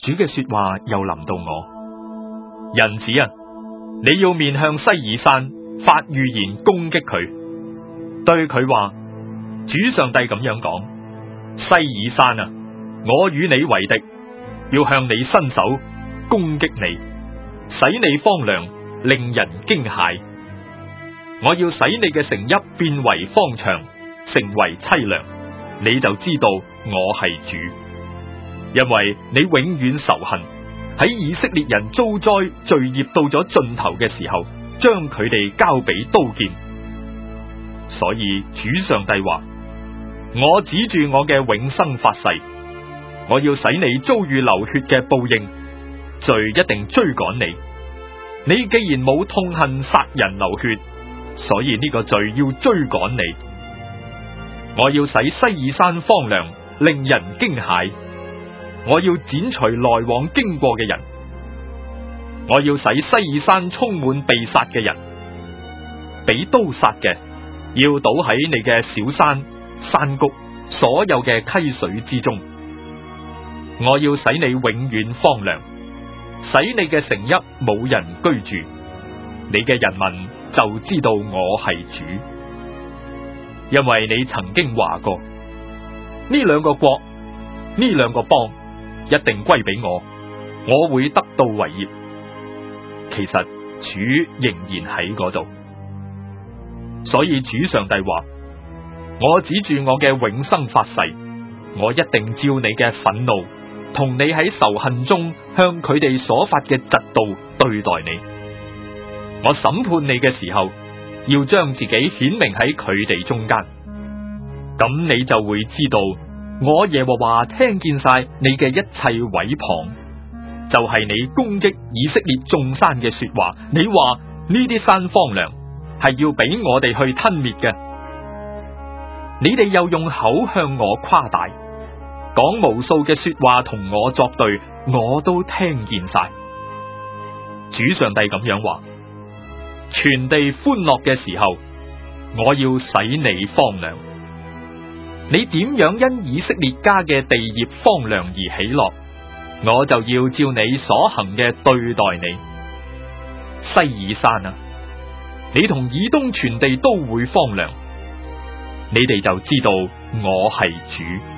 主嘅說話又臨到我，人子啊，你要面向西珥山發預言攻擊佢，對佢話：主上帝咁樣講，西珥山啊，我與你為敵，要向你伸手攻擊你，使你荒涼，令人驚駭。我要使你嘅城邑變為荒場，成為淒涼，你就知道我係主。因為你永遠仇恨，喺以色列人遭災罪孽到咗盡頭嘅時候，將佢哋交俾刀劍。所以主上帝話：我指住我嘅永生發誓，我要使你遭遇流血嘅報應，罪一定追趕你。你既然冇痛恨殺人流血，所以呢個罪要追趕你。我要使西珥山荒涼，令人驚駭。我要剪除來往經過嘅人，我要使西珥山充滿被殺嘅人，俾刀殺嘅要倒喺你嘅小山、山谷、所有嘅溪水之中。我要使你永遠荒涼，使你嘅城邑冇人居住，你嘅人民就知道我係主。因為你曾經話過，呢兩個國，呢兩個邦一定歸俾我，我會得到為業。其實主仍然喺嗰度，所以主上帝話：我指住我嘅永生發誓，我一定照你嘅憤怒，同你喺仇恨中向佢哋所發嘅嫉妒對待你。我審判你嘅時候，要將自己顯明喺佢哋中間，咁你就會知道，我耶和華聽見晒你嘅一切毀謗，就係你攻擊以色列眾山嘅說話。你話呢啲山荒涼，係要俾我哋去吞滅嘅。你哋又用口向我誇大，講無數嘅說話同我作對，我都聽見晒。主上帝咁樣話：全地歡樂嘅時候，我要使你荒涼。你點樣因以色列家嘅地業荒涼而喜樂，我就要照你所行嘅對待你。西珥山啊，你同以東全地都會荒涼，你哋就知道我係主。